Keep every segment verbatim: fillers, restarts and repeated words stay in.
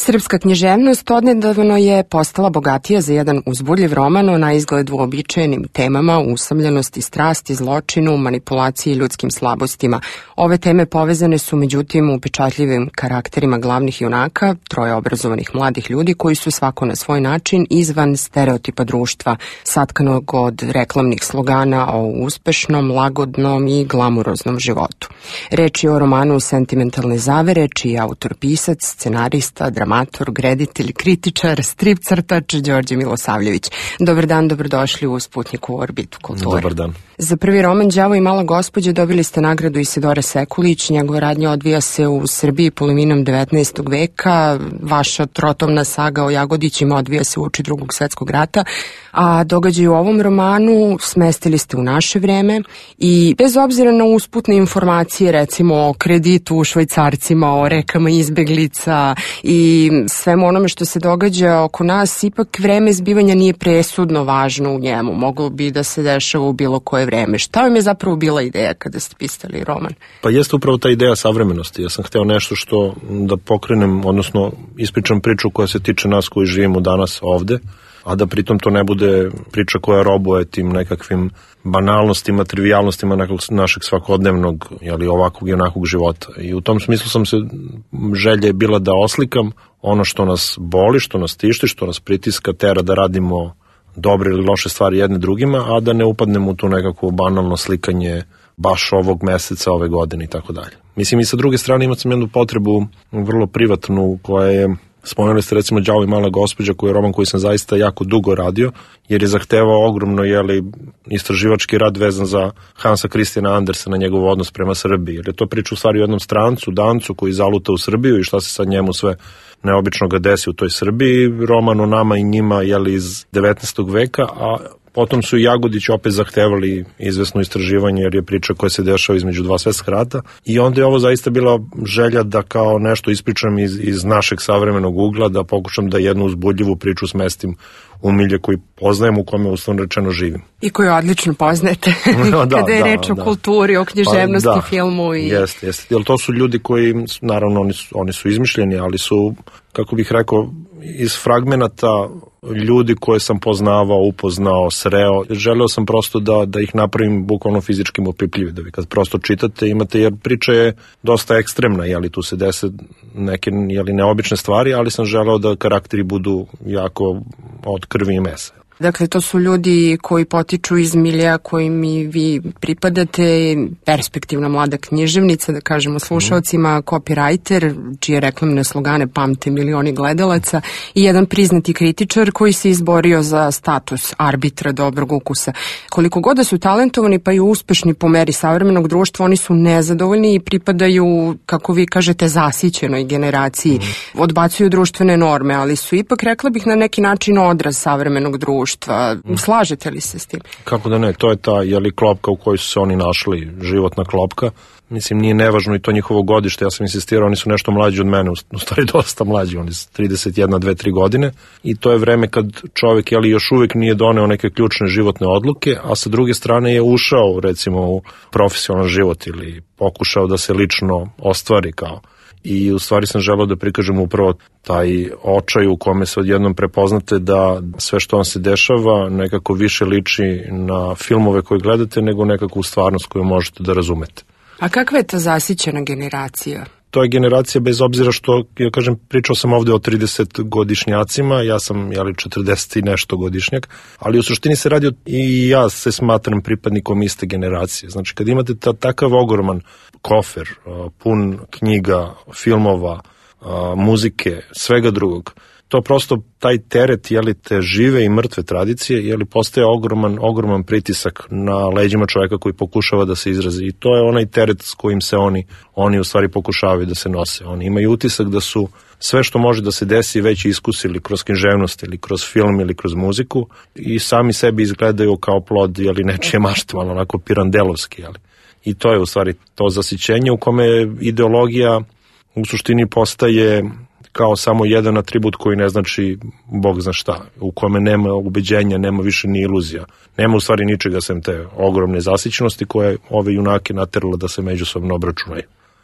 Srpska književnost odnedavno je postala bogatija za jedan uzbudljiv roman o naizgled uobičajenim temama, usamljenosti, strasti, zločinu, manipulaciji i ljudskim slabostima. Ove teme povezane su međutim upečatljivim karakterima glavnih junaka, troje obrazovanih mladih ljudi koji su svako na svoj način izvan stereotipa društva, satkanog od reklamnih slogana o uspešnom, lagodnom i glamuroznom životu. Reč je o romanu Sentimentalne zavere, čiji je autor pisac, scenarista, dramaturg, reditelj, kritičar, strip crtač Đorđe Milosavljević. Dobar dan, dobrodošli u Sputnjik u orbitu kulture. Dobar dan. Za prvi roman Đavo i mala gospođa dobili ste nagradu Isidore Sekulić. Njegova radnja odvija se u Srbiji polovinom devetnaestog veka. Vaša trotomna saga o Jagodićima odvija se uoči Drugog svetskog rata, a događaj u ovom romanu smestili ste u naše vreme i bez obzira na usputne informacije, recimo o kreditu u švajcarcima, o rekama izbeglica i svemu onome što se događa oko nas, ipak vreme zbivanja nije presudno važno u njemu. Moglo bi da se dešava u bilo koje vreme. Šta vam je zapravo bila ideja kada ste pisali roman? Pa jeste upravo ta ideja savremenosti. Ja sam hteo nešto što da pokrenem, odnosno ispričam priču koja se tiče nas koji živimo danas ovde, a da pritom to ne bude priča koja robuje tim nekakvim banalnostima, trivijalnostima našeg svakodnevnog, jeli, ovakvog i onakvog života. I u tom smislu sam se, želja je bila da oslikam ono što nas boli, što nas tišti, što nas pritiska, tera da radimo dobre ili loše stvari jedne drugima, a da ne upadnemo u to nekako banalno slikanje baš ovog meseca, ove godine i tako dalje. Mislim, i sa druge strane imao sam jednu potrebu vrlo privatnu koja je, spomenuli ste recimo Đavo i mala gospođa, koji je roman koji sam zaista jako dugo radio, jer je zahtevao ogromno, jeli, istraživački rad vezan za Hansa Christiana Andersena, njegov odnos prema Srbiji, jer je to priča u stvari o jednom strancu, Dancu, koji zaluta u Srbiju i šta se sad njemu sve neobično ga desi u toj Srbiji. Roman o nama i njima, jeli, iz devetnaestog veka, a potom su i Jagodići opet zahtevali izvesno istraživanje, jer je priča koja se dešava između dva svetska rata, i onda je ovo zaista bila želja da kao nešto ispričam iz, iz našeg savremenog ugla, da pokušam da jednu uzbudljivu priču smestim u milje koji poznajem, u kome uslovno rečeno živim. I koju odlično poznajete no, da, kada je da, reč o da. kulturi, o književnosti, pa, da, filmu. I... Jeste, jeste. Jer to su ljudi koji, naravno, oni su, oni su izmišljeni, ali su, kako bih rekao, iz fragmenata ljudi koje sam poznavao, upoznao, sreo. Želeo sam prosto da, da ih napravim bukvalno fizičkim opipljivi, da vi kad prosto čitate imate, jer priča je dosta ekstremna, jeli tu se dese neke, jeli, neobične stvari, ali sam želeo da karakteri budu jako od krvi i mesa. Dakle, to su ljudi koji potiču iz milija kojim i vi pripadate, perspektivna mlada književnica, da kažemo slušalcima, mm. copywriter, čije reklamne slogane pamte milioni gledalaca, i jedan priznati kritičar koji se izborio za status arbitra dobrog ukusa. Koliko god da su talentovani pa i uspešni po meri savremenog društva, oni su nezadovoljni i pripadaju, kako vi kažete, zasićenoj generaciji. Mm. Odbacuju društvene norme, ali su ipak, rekla bih, na neki način odraz savremenog društva. Slažete li se s tim? Kako da ne, to je ta, jeli, klopka u kojoj su se oni našli, životna klopka. Mislim, nije nevažno i to njihovo godište, ja sam insistirao, oni su nešto mlađi od mene, u stvari dosta mlađi, oni su trideset jedna, dve, tri godine, i to je vreme kad čovjek, jeli, još uvijek nije doneo neke ključne životne odluke, a sa druge strane je ušao, recimo, u profesionalan život ili pokušao da se lično ostvari kao. I u stvari sam želeo da prikažem upravo taj očaj u kome se odjednom prepoznate da sve što vam se dešava nekako više liči na filmove koje gledate nego nekako u stvarnost koju možete da razumete. A kakva je ta zasićena generacija? To je generacija, bez obzira što, ja kažem, pričao sam ovde o tridesetgodišnjacima, ja sam, jeli, četrdeset i nešto godišnjak, ali u suštini se radi o, i ja se smatram pripadnikom iste generacije. Znači, kad imate ta, takav ogroman kofer, pun knjiga, filmova, muzike, svega drugog, to prosto, taj teret, jeli, te žive i mrtve tradicije, jeli, postaje ogroman, ogroman pritisak na leđima čoveka koji pokušava da se izrazi. I to je onaj teret s kojim se oni, oni u stvari pokušavaju da se nose. Oni imaju utisak da su sve što može da se desi već iskusili kroz književnost ili kroz film ili kroz muziku i sami sebi izgledaju kao plod, jeli, nečije mašte, malo onako pirandelovski, jeli. I to je u stvari to zasićenje u kome ideologija u suštini postaje kao samo jedan atribut koji ne znači Bog zna šta, u kome nema ubeđenja, nema više ni iluzija. Nema u stvari ničega sem te ogromne zasićenosti koje ove junake naterala da se međusobno obračunaju.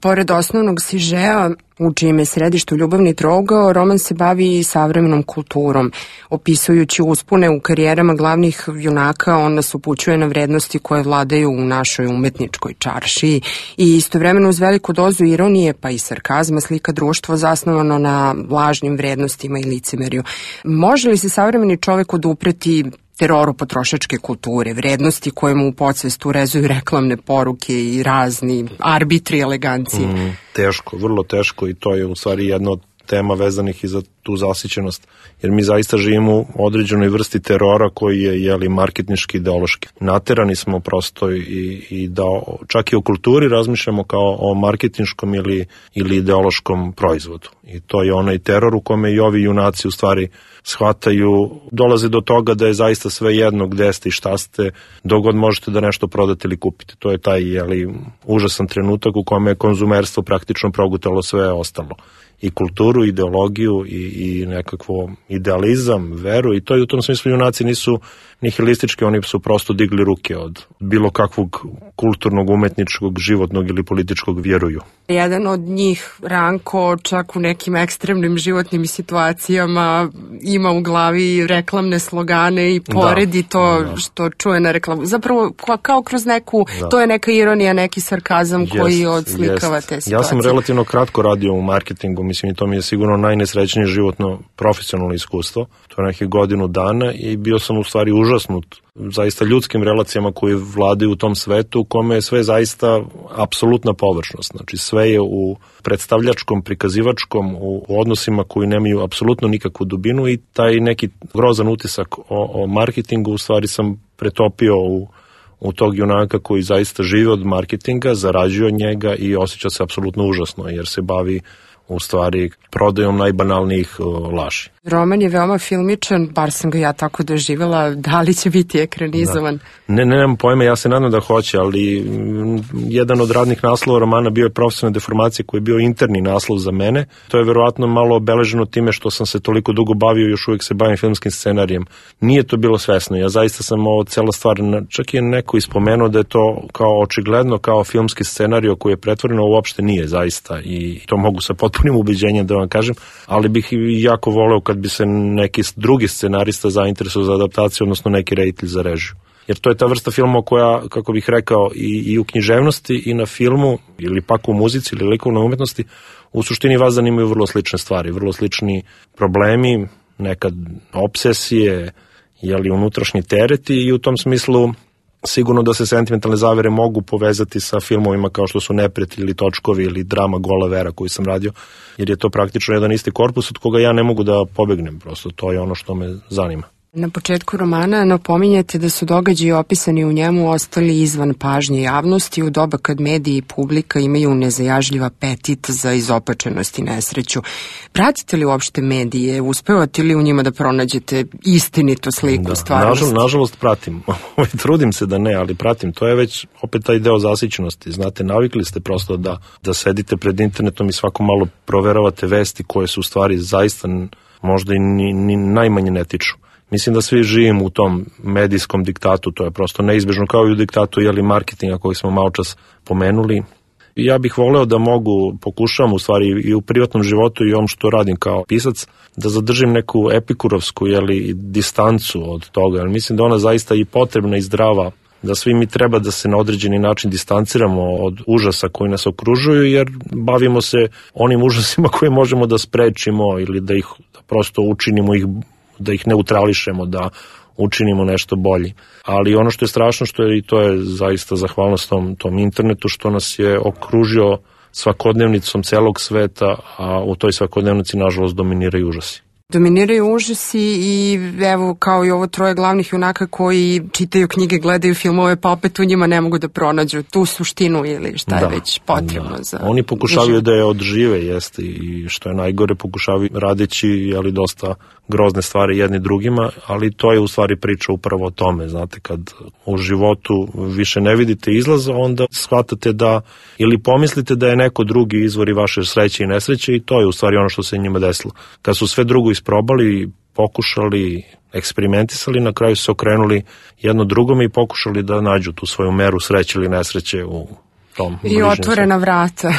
Pored osnovnog sižea, u čijem je središtu ljubavni trougao, roman se bavi i savremenom kulturom. Opisujući uspone u karijerama glavnih junaka, on nas upućuje na vrednosti koje vladaju u našoj umetničkoj čaršiji i istovremeno uz veliku dozu ironije pa i sarkazma slika društvo zasnovano na lažnim vrednostima i licemerju. Može li se savremeni čovek odupreti teroru potrošačke kulture, vrednosti koje mu u podsvestu rezuju reklamne poruke i razni arbitri elegancije? Mm, teško, vrlo teško i to je u stvari jedna od tema vezanih i za tu zasićenost, jer mi zaista živimo u određenoj vrsti terora koji je jeli, marketnički, ideološki. Naterani smo prosto i, i da čak i o kulturi razmišljamo kao o marketinškom ili, ili ideološkom proizvodu. I to je onaj teror u kome i ovi junaci u stvari shvataju, dolaze do toga da je zaista sve jedno gde ste i šta ste, dok god možete da nešto prodate ili kupite. To je taj jeli, užasan trenutak u kome je konzumerstvo praktično progutalo sve ostalo. I kulturu, ideologiju i, i nekakvo idealizam, veru i to je u tom smislu junaci nisu nihilistički, oni su prosto digli ruke od bilo kakvog kulturnog, umetničkog, životnog ili političkog vjeruju. Jedan od njih, Ranko, čak u nekim ekstremnim životnim situacijama ima u glavi reklamne slogane i poredi da, to da. Što čuje na reklamu. Zapravo kao kroz neku, da. To je neka ironija, neki sarkazam jest, koji odslikava jest. Te situacije. Ja sam relativno kratko radio u marketingu, mislim i to mi je sigurno najnesrećnije životno profesionalno iskustvo. To je nekih godinu dana i bio sam u stvari užasnut zaista ljudskim relacijama koji vladaju u tom svetu u kome je sve zaista apsolutna površnost. Znači sve je u predstavljačkom, prikazivačkom, u odnosima koji nemaju apsolutno nikakvu dubinu i taj neki grozan utisak o, o marketingu u stvari sam pretopio u, u tog junaka koji zaista živi od marketinga, zarađuje od njega i osjeća se apsolutno užasno jer se bavi u stvari prodajom najbanalnijih uh, laži. Roman je veoma filmičan, bar sam ga ja tako doživjela, da li će biti ekranizovan? Da. Ne, ne, nemam pojma, ja se nadam da hoće, ali m, jedan od radnih naslova romana bio je Profesionalne deformacije koji je bio interni naslov za mene. To je verovatno malo obeleženo time što sam se toliko dugo bavio i još uvijek se bavim filmskim scenarijem. Nije to bilo svesno, ja zaista sam ovo cela stvar, čak je neko ispomenuo da je to kao očigledno kao filmski scenario koji je pretvoreno, uopšte nije zaista i to mogu sa potpunim ubeđenjem da vam kažem, ali bih jako voleo kad bi se neki drugi scenarista zainteresovao za adaptaciju, odnosno neki reditelj za režiju. Jer to je ta vrsta filma koja, kako bih rekao, i, i u književnosti i na filmu, ili pak u muzici ili likovnoj umetnosti, u suštini vas zanimaju vrlo slične stvari, vrlo slični problemi, nekad obsesije, jeli unutrašnji tereti i u tom smislu sigurno da se sentimentalne zavere mogu povezati sa filmovima kao što su Neprijatelji ili Točkovi ili drama Gola Vera koju sam radio, jer je to praktično jedan isti korpus od koga ja ne mogu da pobegnem, prosto to je ono što me zanima. Na početku romana napominjete da su događaji opisani u njemu ostali izvan pažnje javnosti u doba kad mediji i publika imaju nezajažljiv apetit za izopačenost i nesreću. Pratite li uopšte medije? Uspevate li u njima da pronađete istinito sliku da, stvarnosti? Nažal, nažalost pratim. Trudim se da ne, ali pratim. To je već opet taj deo zasićenosti. Znate, navikli ste prosto da, da sedite pred internetom i svako malo proveravate vesti koje su u stvari zaista možda i ni, ni najmanje ne tiču. Mislim da svi živimo u tom medijskom diktatu, to je prosto neizbežno kao i u diktatu jeli marketinga koji smo malo čas pomenuli. I ja bih voleo da mogu, pokušavam u stvari i u privatnom životu i ovom što radim kao pisac, da zadržim neku epikurovsku jeli, distancu od toga, jer mislim da ona zaista i potrebna i zdrava, da svi mi treba da se na određeni način distanciramo od užasa koji nas okružuju, jer bavimo se onim užasima koje možemo da sprečimo ili da ih da prosto učinimo ih da ih neutrališemo, da učinimo nešto bolje. Ali ono što je strašno, što je, i to je zaista zahvalnost tom, tom internetu, što nas je okružio svakodnevnicom celog sveta, a u toj svakodnevnici, nažalost, dominiraju užasi. Dominiraju užasi i evo kao i ovo troje glavnih junaka koji čitaju knjige, gledaju filmove, pa opet u njima ne mogu da pronađu tu suštinu ili šta je da, već potrebno da. Za... Oni pokušavaju da je odžive, jeste, i što je najgore, pokušavaju radeći jeli, dosta grozne stvari jedni drugima, ali to je u stvari priča upravo o tome, znate, kad u životu više ne vidite izlaz, onda shvatate da, ili pomislite da je neko drugi izvor i vaše sreće i nesreće i to je u stvari ono što se njima desilo. Kad su sve drugo isprobali, pokušali, eksperimentisali, na kraju su se okrenuli jedno drugome i pokušali da nađu tu svoju meru sreće ili nesreće u tom i otvorena vrata.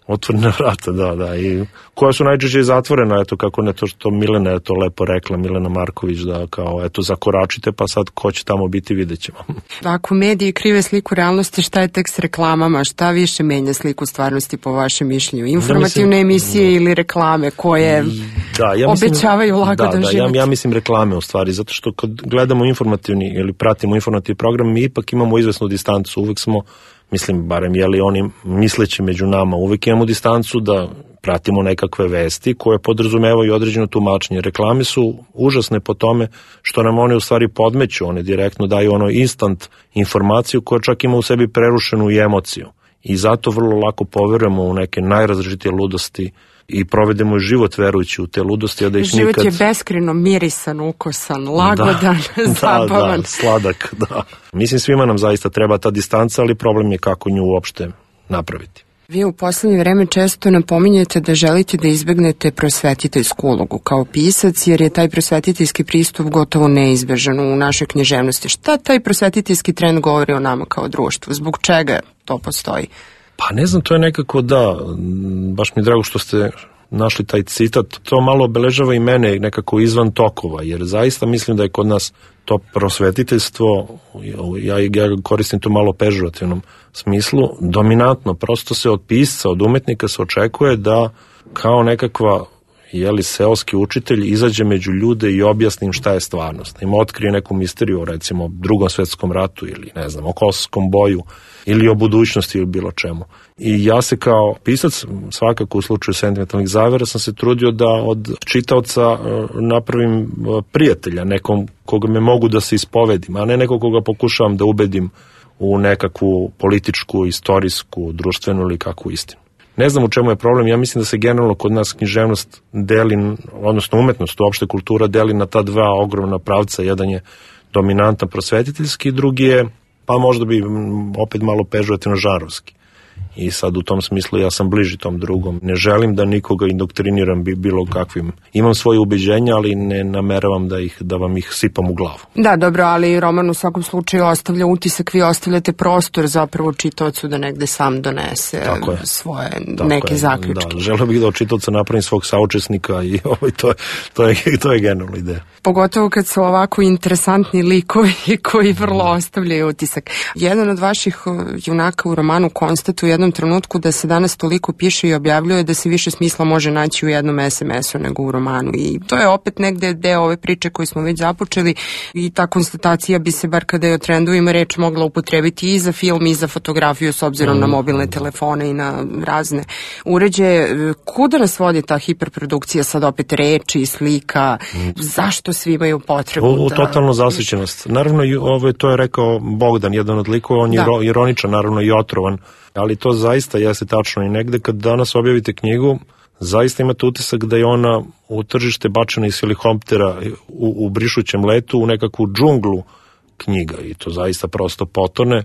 Otvorena vrata, da, da, i koja su najčešće zatvorena, eto kako ne to što Milena je to lepo rekla, Milena Marković, da kao eto zakoračite pa sad ko će tamo biti vidjet ćemo. Ako mediji krive sliku realnosti, šta je tek s reklamama, šta više menja sliku stvarnosti po vašem mišljenju? Informativne ja mislim, emisije ili reklame koje da, ja mislim, obećavaju lagodan da, da, život? Ja, ja mislim reklame u stvari, zato što kad gledamo informativni ili pratimo informativni program, mi ipak imamo izvesnu distancu, uvek smo, mislim, barem je li oni misleći među nama, uvek imamo distancu da pratimo nekakve vesti koje podrazumevaju određeno tumačenje. Reklame su užasne po tome što nam one u stvari podmeću, one direktno daju ono instant informaciju koja čak ima u sebi prerušenu i emociju. I zato vrlo lako poverujemo u neke najrazličitije ludosti i provedemo život verujući u te ludosti, a da ih život nikad... Život je beskrajno mirisan, ukusan, lagodan, da, zabavan. Da, da, sladak, da. Mislim, svima nam zaista treba ta distanca, ali problem je kako nju uopšte napraviti. Vi u poslednje vreme često napominjete da želite da izbegnete prosvetiteljsku ulogu kao pisac, jer je taj prosvetiteljski pristup gotovo neizbežan u našoj književnosti. Šta taj prosvetiteljski trend govori o nama kao društvu? Zbog čega to postoji? Pa ne znam, to je nekako da, baš mi je drago što ste našli taj citat, to malo obeležava i mene nekako izvan tokova, jer zaista mislim da je kod nas to prosvetiteljstvo, ja, ja koristim to malo pežurativnom smislu, dominantno, prosto se od pisca, od umetnika se očekuje da kao nekakva jeli, seoski učitelj izađe među ljude i objasni im šta je stvarnost. Im otkrije neku misteriju o recimo drugom svetskom ratu ili ne znam, o Kosovskom boju ili o budućnosti ili bilo čemu. I ja se kao pisac, svakako u slučaju Sentimentalnih zavera, sam se trudio da od čitaoca napravim prijatelja, nekom koga me mogu da se ispovedim, a ne nekog koga pokušavam da ubedim u nekakvu političku, istorijsku, društvenu ili kakvu istinu. Ne znam u čemu je problem, ja mislim da se generalno kod nas književnost deli, odnosno umetnost, uopšte kultura deli na ta dva ogromna pravca, jedan je dominantan prosvetiteljski, drugi je, pa možda bi opet malo pežurativno žanrovski. I sad u tom smislu ja sam bliži tom drugom. Ne želim da nikoga indoktriniram bilo kakvim. Imam svoje ubeđenja, ali ne nameravam da, ih, da vam ih sipam u glavu. Da, dobro, ali roman u svakom slučaju ostavlja utisak, vi ostavljate prostor zapravo čitaocu da negde sam donese svoje Tako neke je. zaključke. Da, želeo bih da od čitaoca napravim svog saučesnika i ovaj, to, je, to, je, to je generalna ideja. Pogotovo kad su ovako interesantni likovi koji vrlo ostavljaju utisak. Jedan od vaših junaka u romanu konstatuje u jednom trenutku da se danas toliko piše i objavljuje da se više smisla može naći u jednom es em esu nego u romanu. I to je opet negde deo ove priče koju smo već započeli i ta konstatacija bi se, bar kada je o trendovima reč, mogla upotrebiti i za film i za fotografiju s obzirom mm. na mobilne telefone i na razne uređaje. Kuda nas vodi ta hiperprodukcija, sad opet reči i slika? Mm. Zašto svi imaju potrebu? U, u da... totalnu zasićenost. Naravno, ovo, to je rekao Bogdan, jedan od likova, on je da. ironičan, naravno i otrovan, ali to zaista jeste tačno i negde kad danas objavite knjigu, zaista imate utisak da je ona u tržište bačena iz helikoptera u, u brišućem letu u nekakvu džunglu knjiga i to zaista prosto potone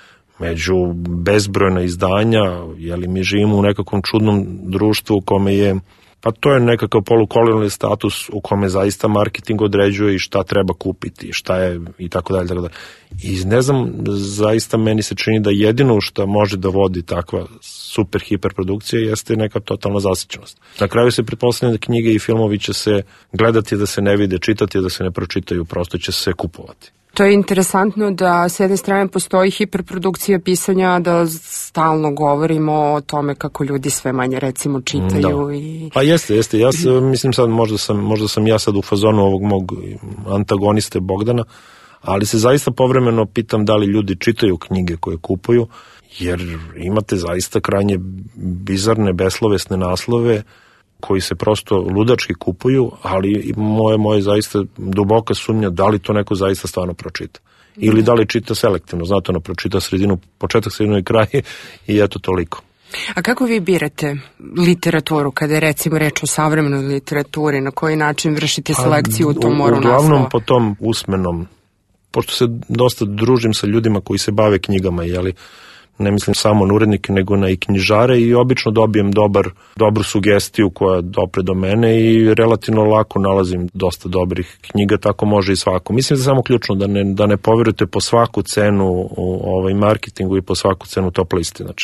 među bezbrojna izdanja, jeli mi živimo u nekakvom čudnom društvu u kome je, pa to je nekakav polukolonijalni status u kome zaista marketing određuje i šta treba kupiti, šta je i tako dalje, tako dalje. I ne znam, zaista meni se čini da jedino što može da vodi takva super hiperprodukcija jeste neka totalna zasićenost. Na kraju se pretpostavlja da knjige i filmovi će se gledati da se ne vide, čitati da se ne pročitaju, prosto će se kupovati. To je interesantno da s jedne strane postoji hiperprodukcija pisanja, da stalno govorimo o tome kako ljudi sve manje recimo čitaju. Da. I... Pa jeste, jeste. Ja se, mislim sad možda sam, možda sam ja sad u fazonu ovog mog antagoniste Bogdana, ali se zaista povremeno pitam da li ljudi čitaju knjige koje kupuju, jer imate zaista krajnje bizarne, beslovesne naslove koji se prosto ludački kupuju, ali moje, moje zaista duboka sumnja da li to neko zaista stvarno pročita. Ili da li čita selektivno, znate, ono pročita sredinu, početak, sredinu i kraj i eto toliko. A kako vi birate literaturu kada je recimo reč o savremenoj literaturi, na koji način vršite selekciju u tom moru naslova? Uglavnom po tom usmenom, pošto se dosta družim sa ljudima koji se bave knjigama, jeli, ne mislim samo na urednike, nego na i knjižare i obično dobijem dobar, dobru sugestiju koja dopre do mene i relativno lako nalazim dosta dobrih knjiga, tako može i svako. Mislim da je samo ključno da ne, da ne poverujete po svaku cenu u ovaj marketingu i po svaku cenu top listi. Znači,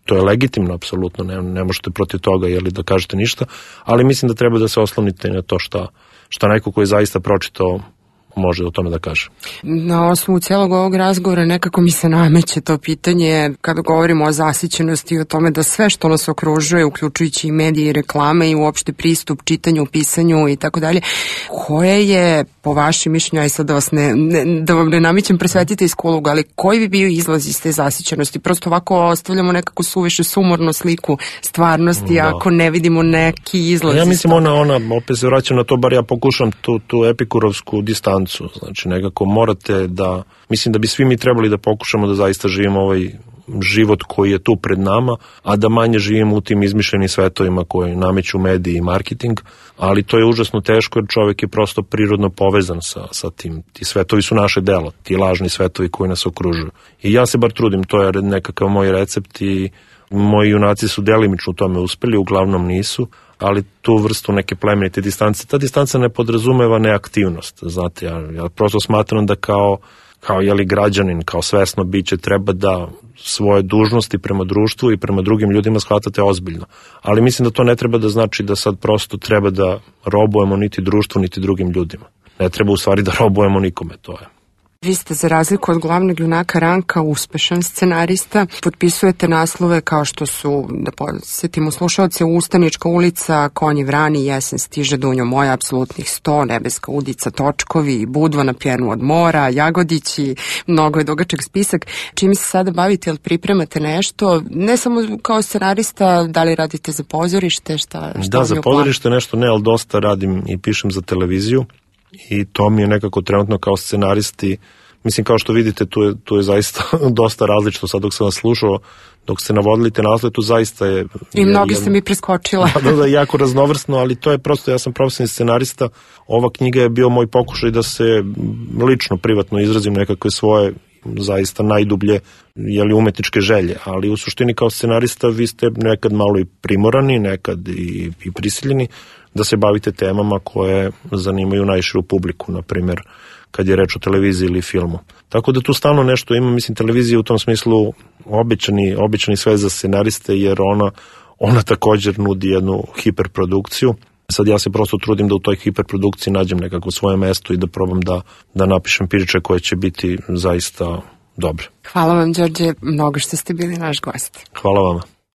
To je legitimno, apsolutno, ne, ne možete protiv toga jeli, da kažete ništa, ali mislim da treba da se oslonite na to šta, šta neko koji je zaista pročitao može o tome da kaže. Na osnovu cijelog ovog razgovora nekako mi se nameće to pitanje kada govorimo o zasićenosti i o tome da sve što nas okružuje, uključujući i medije i reklame i uopšte pristup čitanju, pisanju i tako dalje, koje je po vašem mišljenju, aj sad da vas ne, ne da vam ne namićem presvetite iz kulog, ali koji bi bio izlaz iz te zasićenosti? Prosto ovako ostavljamo nekako suviše sumornu sliku stvarnosti, da. Ako ne vidimo neki izlaz. Ja mislim ona, ona, opet se vraćam na to, bar ja pokušam tu, tu epikurovsku distancu. Znači nekako morate da, mislim da bi svi mi trebali da pokušamo da zaista živimo ovaj život koji je tu pred nama, a da manje živimo u tim izmišljenim svetovima koji nameću mediji i marketing, ali to je užasno teško jer čovjek je prosto prirodno povezan sa, sa tim. Ti svetovi su naše delo, ti lažni svetovi koji nas okružuju. I ja se bar trudim, to je nekakav moj recept i moji junaci su delimično u tome uspeli, uglavnom nisu, ali tu vrstu neke plemenite distance. Ta distanca ne podrazumeva neaktivnost, znate, ja, ja prosto smatram da kao, kao jeli, građanin, kao svesno biće treba da svoje dužnosti prema društvu i prema drugim ljudima shvatate ozbiljno. Ali mislim da to ne treba da znači da sad prosto treba da robujemo niti društvu, niti drugim ljudima. Ne treba u stvari da robujemo nikome, to je. Vi ste za razliku od glavnog junaka Ranka uspešan scenarista, potpisujete naslove kao što su, da podsjetimo slušalce, Ustanička ulica, Konji vrani, Jesen stiže, Dunjo moja, Apsolutnih sto, Nebeska udica, Točkovi, Budva na pjernu od mora, Jagodići, mnogo je dugačak spisak. Čime se sada bavite, jel pripremate nešto, ne samo kao scenarista, da li radite za pozorište, šta, šta Da, za pozorište nešto ne, ali dosta radim i pišem za televiziju. I to mi je nekako trenutno kao scenaristi, mislim kao što vidite tu je, tu je zaista dosta različito sad dok sam vas slušao, dok ste navodili te naslove, tu zaista je... I mnogi ste mi preskočila. Da, da, jako raznovrsno, ali to je prosto, ja sam profesionalni scenarista, ova knjiga je bio moj pokušaj da se lično, privatno izrazim nekakve svoje zaista najdublje jeli, umetničke želje, ali u suštini kao scenarista vi ste nekad malo i primorani, nekad i, i prisiljeni da se bavite temama koje zanimaju najširu publiku, na primjer kad je reč o televiziji ili filmu. Tako da tu stalno nešto ima, mislim, televizija u tom smislu običani, običani sve za scenariste, jer ona, ona također nudi jednu hiperprodukciju. Sad ja se prosto trudim da u toj hiperprodukciji nađem nekako svoje mesto i da probam da, da napišem priče koje će biti zaista dobre. Hvala vam, Đorđe, mnogo što ste bili naš gost. Hvala vama.